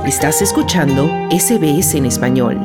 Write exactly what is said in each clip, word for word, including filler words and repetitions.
Estás escuchando S B S en español.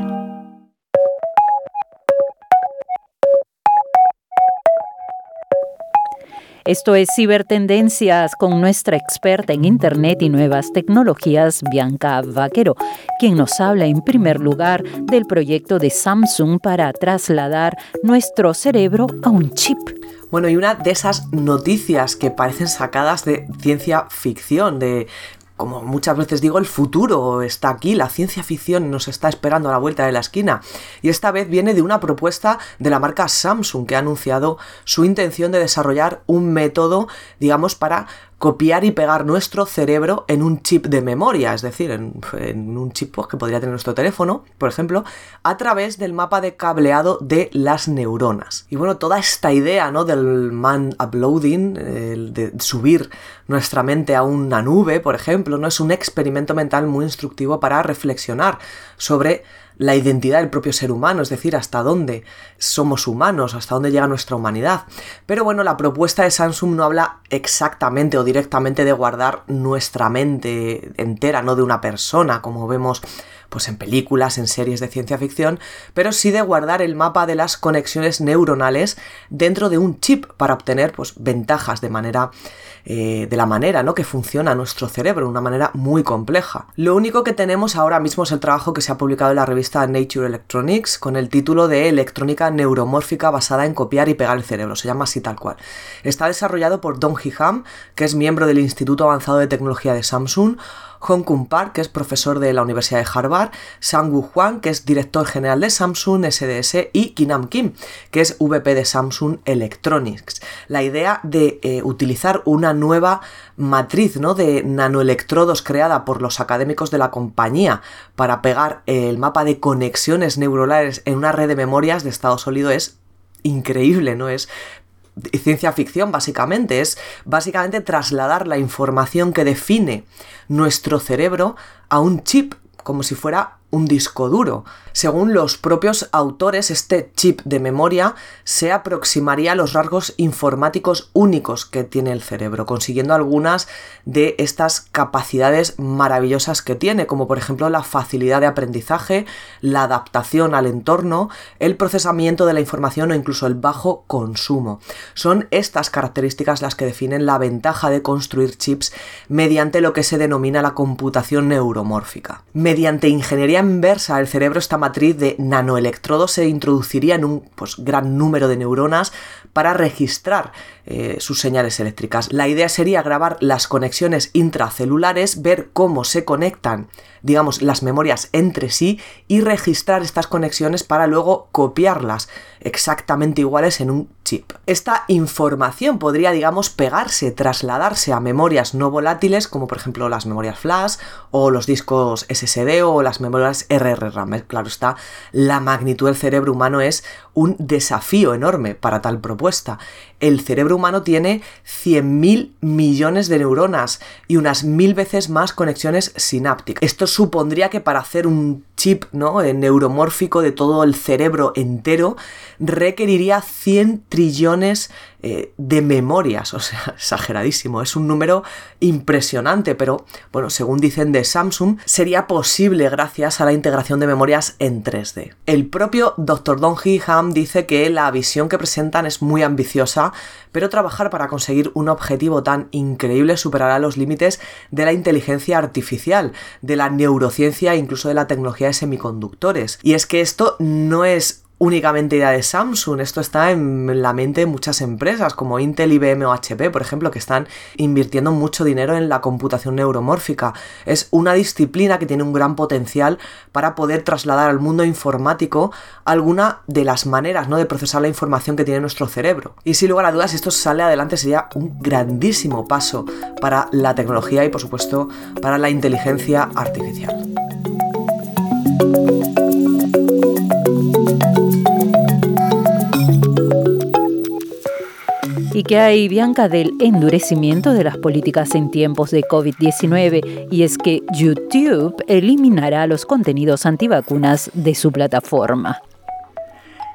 Esto es Cibertendencias con nuestra experta en Internet y nuevas tecnologías, Bianca Vaquero, quien nos habla en primer lugar del proyecto de Samsung para trasladar nuestro cerebro a un chip. Bueno, y una de esas noticias que parecen sacadas de ciencia ficción, de... Como muchas veces digo, el futuro está aquí, la ciencia ficción nos está esperando a la vuelta de la esquina. Y esta vez viene de una propuesta de la marca Samsung, que ha anunciado su intención de desarrollar un método, digamos, para copiar y pegar nuestro cerebro en un chip de memoria, es decir, en, en un chip pues, que podría tener nuestro teléfono, por ejemplo, a través del mapa de cableado de las neuronas. Y bueno, toda esta idea, ¿no?, del man uploading, el de subir nuestra mente a una nube, por ejemplo, ¿no?, es un experimento mental muy instructivo para reflexionar sobre la identidad del propio ser humano, es decir, hasta dónde somos humanos, hasta dónde llega nuestra humanidad. Pero bueno, la propuesta de Samsung no habla exactamente o directamente de guardar nuestra mente entera, no de una persona, como vemos pues en películas, en series de ciencia ficción, pero sí de guardar el mapa de las conexiones neuronales dentro de un chip para obtener pues ventajas de manera eh, de la manera, ¿no?, que funciona nuestro cerebro, de una manera muy compleja. Lo único que tenemos ahora mismo es el trabajo que se ha publicado en la revista Nature Electronics con el título de Electrónica neuromórfica basada en copiar y pegar el cerebro, se llama así tal cual. Está desarrollado por Dong-Hee Ham, que es miembro del Instituto Avanzado de Tecnología de Samsung, Hong-Kung Park, que es profesor de la Universidad de Harvard, Sang-Woo Hwang, que es director general de Samsung S D S, y Ki-Nam Kim, que es V P de Samsung Electronics. La idea de eh, utilizar una nueva matriz, ¿no?, de nanoelectrodos creada por los académicos de la compañía para pegar el mapa de conexiones neuronales en una red de memorias de estado sólido es increíble, ¿no? Es ciencia ficción, básicamente. Es básicamente trasladar la información que define nuestro cerebro a un chip, como si fuera un disco duro. Según los propios autores, este chip de memoria se aproximaría a los rasgos informáticos únicos que tiene el cerebro, consiguiendo algunas de estas capacidades maravillosas que tiene, como por ejemplo la facilidad de aprendizaje, la adaptación al entorno, el procesamiento de la información o incluso el bajo consumo. Son estas características las que definen la ventaja de construir chips mediante lo que se denomina la computación neuromórfica. Mediante ingeniería inversa del cerebro, esta matriz de nanoelectrodos se introduciría en un pues, gran número de neuronas para registrar eh, sus señales eléctricas. La idea sería grabar las conexiones intracelulares, ver cómo se conectan, digamos, las memorias entre sí y registrar estas conexiones para luego copiarlas exactamente iguales en un chip. Esta información podría, digamos, pegarse, trasladarse a memorias no volátiles, como por ejemplo las memorias flash o los discos S S D o las memorias R R RAM. Claro está, la magnitud del cerebro humano es un desafío enorme para tal propuesta. El cerebro humano tiene cien mil millones de neuronas y unas mil veces más conexiones sinápticas. Esto supondría que para hacer un chip, ¿no?, neuromórfico de todo el cerebro entero requeriría cien trillones eh, de memorias, o sea, exageradísimo, es un número impresionante, pero bueno, según dicen de Samsung, sería posible gracias a la integración de memorias en tres D. El propio doctor Dong-Hee Ham dice que la visión que presentan es muy ambiciosa, pero trabajar para conseguir un objetivo tan increíble superará los límites de la inteligencia artificial, de la neurociencia e incluso de la tecnología de semiconductores. Y es que esto no es únicamente idea de Samsung, esto está en la mente de muchas empresas como Intel, I B M o H P, por ejemplo, que están invirtiendo mucho dinero en la computación neuromórfica. Es una disciplina que tiene un gran potencial para poder trasladar al mundo informático alguna de las maneras, ¿no?, de procesar la información que tiene nuestro cerebro. Y sin lugar a dudas, si esto sale adelante sería un grandísimo paso para la tecnología y, por supuesto, para la inteligencia artificial. ¿Y qué hay, Bianca, del endurecimiento de las políticas en tiempos de covid diecinueve? Y es que YouTube eliminará los contenidos antivacunas de su plataforma.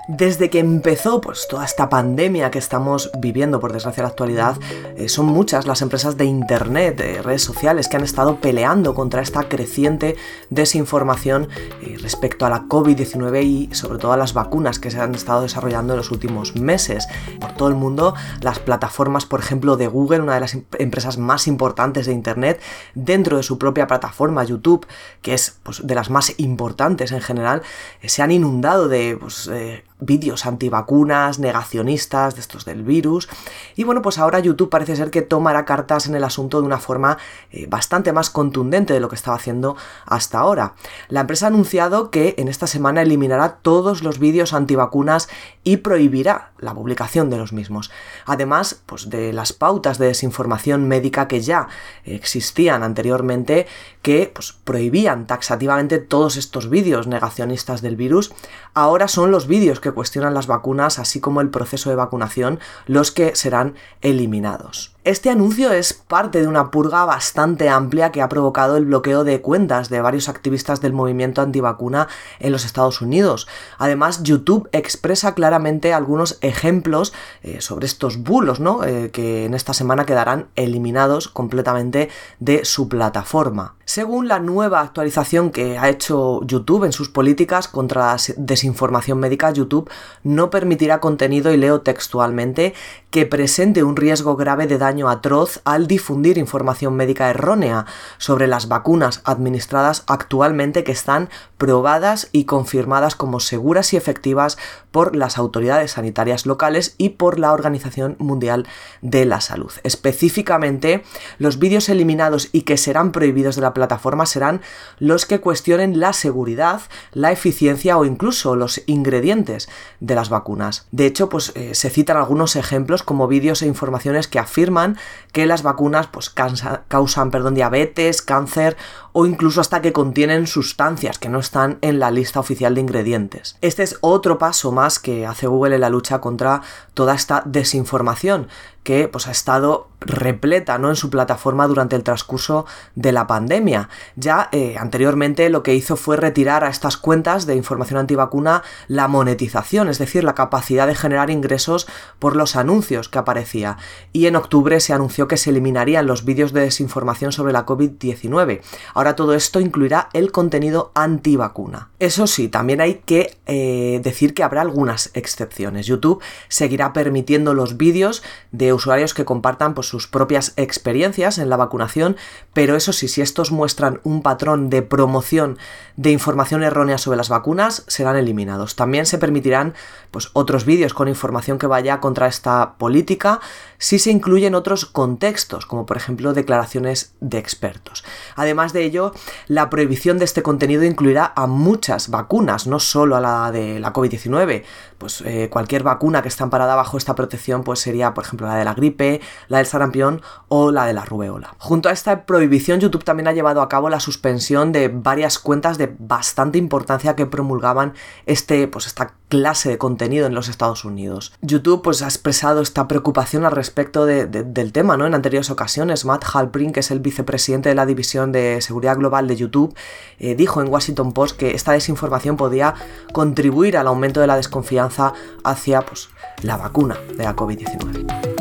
Desde que empezó pues, toda esta pandemia que estamos viviendo, por desgracia, en la actualidad, eh, son muchas las empresas de internet, de redes sociales, que han estado peleando contra esta creciente desinformación eh, respecto a la covid diecinueve y sobre todo a las vacunas que se han estado desarrollando en los últimos meses. Por todo el mundo, las plataformas, por ejemplo, de Google, una de las em- empresas más importantes de internet, dentro de su propia plataforma YouTube, que es pues, de las más importantes en general, eh, se han inundado de pues, eh, vídeos antivacunas, negacionistas, de estos del virus. Y bueno, pues ahora YouTube parece ser que tomará cartas en el asunto de una forma eh, bastante más contundente de lo que estaba haciendo hasta ahora. La empresa ha anunciado que en esta semana eliminará todos los vídeos antivacunas y prohibirá la publicación de los mismos. Además, pues de las pautas de desinformación médica que ya existían anteriormente, que pues, prohibían taxativamente todos estos vídeos negacionistas del virus, ahora son los vídeos que que cuestionan las vacunas, así como el proceso de vacunación, los que serán eliminados. Este anuncio es parte de una purga bastante amplia que ha provocado el bloqueo de cuentas de varios activistas del movimiento antivacuna en los Estados Unidos. Además, YouTube expresa claramente algunos ejemplos eh, sobre estos bulos, ¿no? Eh, que en esta semana quedarán eliminados completamente de su plataforma. Según la nueva actualización que ha hecho YouTube en sus políticas contra la desinformación médica, YouTube no permitirá contenido, y leo textualmente, que presente un riesgo grave de daño atroz al difundir información médica errónea sobre las vacunas administradas actualmente que están probadas y confirmadas como seguras y efectivas por las autoridades sanitarias locales y por la Organización Mundial de la Salud. Específicamente, los vídeos eliminados y que serán prohibidos de la plataforma serán los que cuestionen la seguridad, la eficiencia o incluso los ingredientes de las vacunas. De hecho, pues eh, se citan algunos ejemplos como vídeos e informaciones que afirman que las vacunas pues, causa, causan perdón, diabetes, cáncer o incluso hasta que contienen sustancias que no están en la lista oficial de ingredientes. Este es otro paso más que hace Google en la lucha contra toda esta desinformación que pues, ha estado repleta, ¿no?, en su plataforma durante el transcurso de la pandemia. Ya eh, anteriormente lo que hizo fue retirar a estas cuentas de información antivacuna la monetización, es decir, la capacidad de generar ingresos por los anuncios que aparecía. Y en octubre se anunció que se eliminarían los vídeos de desinformación sobre la covid diecinueve. Ahora todo esto incluirá el contenido antivacuna. Eso sí, también hay que eh, decir que habrá algunas excepciones. YouTube seguirá permitiendo los vídeos de usuarios que compartan pues, sus propias experiencias en la vacunación, pero eso sí, si estos muestran un patrón de promoción de información errónea sobre las vacunas, serán eliminados. También se permitirán pues, otros vídeos con información que vaya contra esta política si se incluyen otros contextos, como por ejemplo declaraciones de expertos. Además de ello, la prohibición de este contenido incluirá a muchas vacunas, no solo a la de la covid diecinueve. Pues eh, cualquier vacuna que está amparada bajo esta protección pues sería, por ejemplo, la de la gripe, la del sarampión o la de la rubeola. Junto a esta prohibición, YouTube también ha llevado a cabo la suspensión de varias cuentas de bastante importancia que promulgaban este, pues, esta clase de contenido en los Estados Unidos. YouTube pues, ha expresado esta preocupación al respecto de, de, del tema, ¿no?, en anteriores ocasiones. Matt Halprin, que es el vicepresidente de la División de Seguridad Global de YouTube, eh, dijo en Washington Post que esta desinformación podía contribuir al aumento de la desconfianza hacia pues, la vacuna de la covid diecinueve.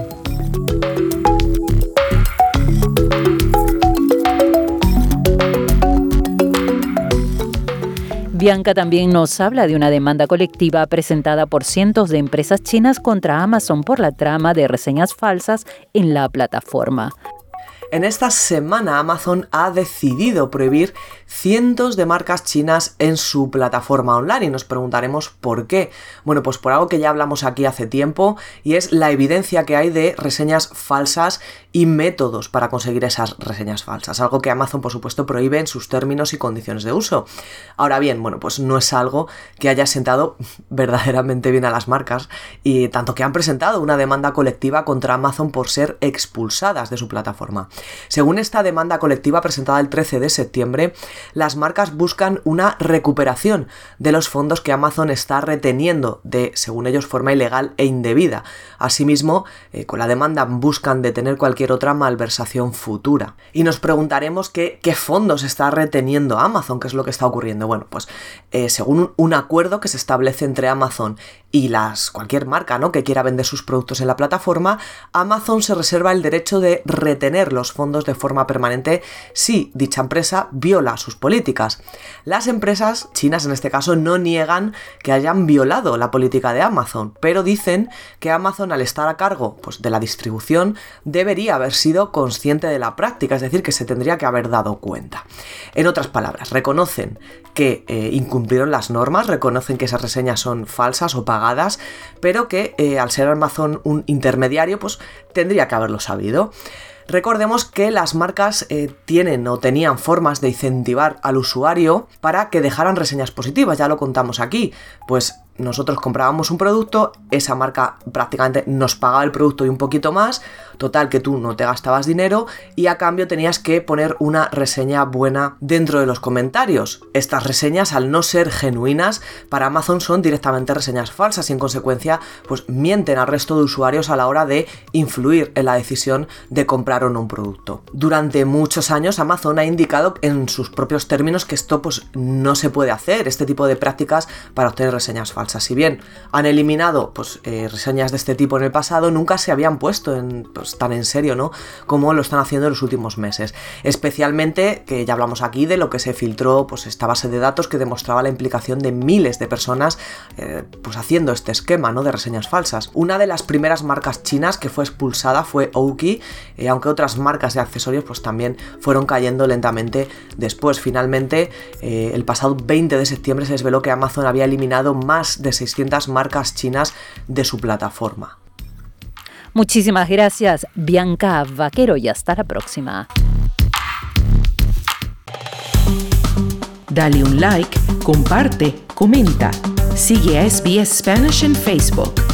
Bianca también nos habla de una demanda colectiva presentada por cientos de empresas chinas contra Amazon por la trama de reseñas falsas en la plataforma. En esta semana Amazon ha decidido prohibir cientos de marcas chinas en su plataforma online y nos preguntaremos por qué. Bueno, pues por algo que ya hablamos aquí hace tiempo, y es la evidencia que hay de reseñas falsas y métodos para conseguir esas reseñas falsas, algo que Amazon por supuesto prohíbe en sus términos y condiciones de uso. Ahora bien, bueno, pues no es algo que haya sentado verdaderamente bien a las marcas, y tanto que han presentado una demanda colectiva contra Amazon por ser expulsadas de su plataforma. Según esta demanda colectiva presentada el trece de septiembre, las marcas buscan una recuperación de los fondos que Amazon está reteniendo de, según ellos, forma ilegal e indebida. Asimismo, eh, con la demanda buscan detener cualquier otra malversación futura. Y nos preguntaremos qué, qué fondos está reteniendo Amazon, qué es lo que está ocurriendo. Bueno, pues eh, según un, un acuerdo que se establece entre Amazon y las cualquier marca, ¿no?, que quiera vender sus productos en la plataforma, Amazon se reserva el derecho de retener los fondos de forma permanente si dicha empresa viola sus políticas. Las empresas chinas, en este caso, no niegan que hayan violado la política de Amazon, pero dicen que Amazon, al estar a cargo pues, de la distribución, debería haber sido consciente de la práctica, es decir, que se tendría que haber dado cuenta. En otras palabras, reconocen que eh, incumplieron las normas, reconocen que esas reseñas son falsas o pagadas, pero que eh, al ser Amazon un intermediario, pues tendría que haberlo sabido. Recordemos que las marcas eh, tienen o tenían formas de incentivar al usuario para que dejaran reseñas positivas, ya lo contamos aquí, pues nosotros comprábamos un producto, esa marca prácticamente nos pagaba el producto y un poquito más, total que tú no te gastabas dinero y a cambio tenías que poner una reseña buena dentro de los comentarios. Estas reseñas, al no ser genuinas, para Amazon son directamente reseñas falsas y en consecuencia pues mienten al resto de usuarios a la hora de influir en la decisión de comprar o no un producto. Durante muchos años Amazon ha indicado en sus propios términos que esto pues no se puede hacer, este tipo de prácticas para obtener reseñas falsas. Si bien han eliminado pues, eh, reseñas de este tipo en el pasado, nunca se habían puesto en, pues, tan en serio, ¿no?, como lo están haciendo en los últimos meses. Especialmente, que ya hablamos aquí de lo que se filtró, pues esta base de datos que demostraba la implicación de miles de personas eh, pues haciendo este esquema, ¿no?, de reseñas falsas. Una de las primeras marcas chinas que fue expulsada fue Oki, eh, aunque otras marcas de accesorios pues también fueron cayendo lentamente después. Finalmente, eh, el pasado veinte de septiembre se desveló que Amazon había eliminado más de seiscientas marcas chinas de su plataforma. Muchísimas gracias, Bianca Vaquero, y hasta la próxima. Dale un like, comparte, comenta. Sigue a S B S Spanish en Facebook.